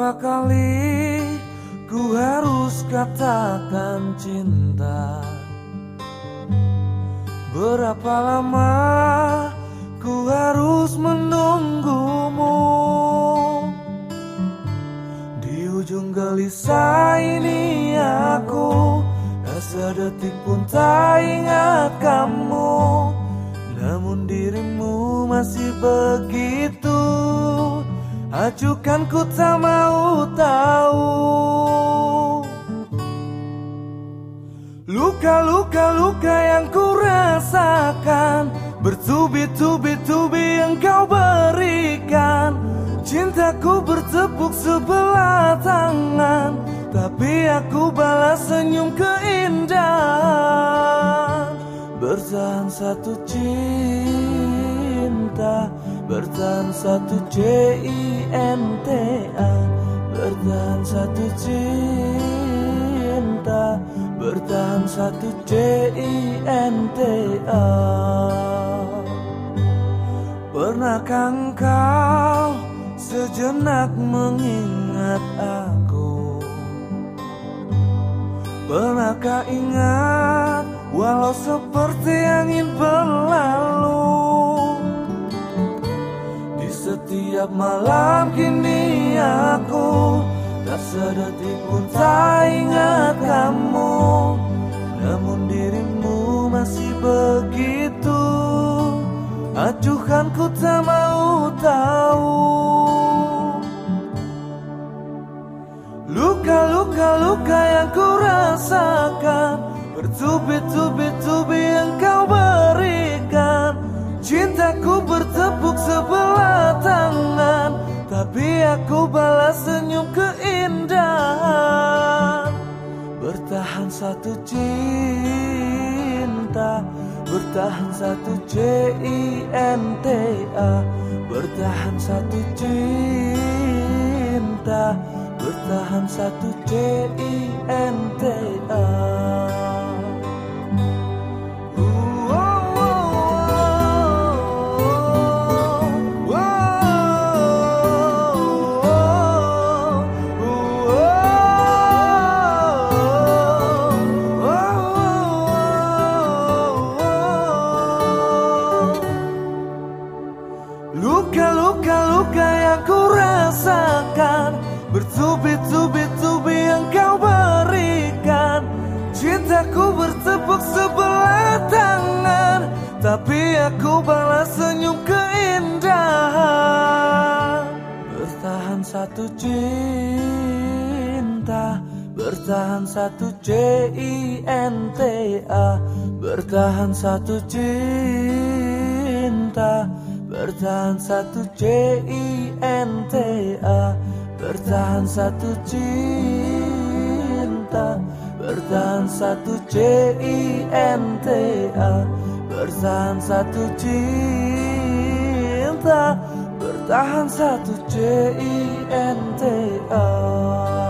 Berapa kali ku harus katakan cinta? Berapa lama ku harus menunggumu? Di ujung gelisah ini aku tak sedetik pun tak ingat kamu. Namun dirimu masih begitu acuhkan, ku tak mau tahu. Luka-luka yang ku rasakan, bertubi-tubi engkau berikan. Cintaku bertepuk sebelah tangan, tapi aku balas senyum keindahan. Bertahan satu cinta, bertahan satu cinta, bertahan satu cinta, bertahan satu cinta. Pernahkah engkau sejenak mengingat aku? Pernahkah ingat walau seperti angin berlalu? Di setiap malam kini aku tak sedetik pun tak ingat kamu. Namun dirimu masih begitu acuhkan, ku tak mau tahu. Luka yang ku rasakan, bertubi-tubi engkau berikan. Cintaku bertepuk sebelah tangan, tapi aku balas senyum keindahan. Bertahan satu cinta, bertahan satu cinta, bertahan satu cinta, bertahan satu cinta. Luka yang ku rasakan, bertubi-tubi engkau berikan. Cintaku bertepuk sebelah tangan, tapi aku balas senyum keindahan. Bertahan satu cinta, bertahan satu cinta, bertahan satu cinta, bertahan satu cinta, bertahan satu cinta, bertahan satu cinta, bertahan satu cinta, bertahan satu cinta.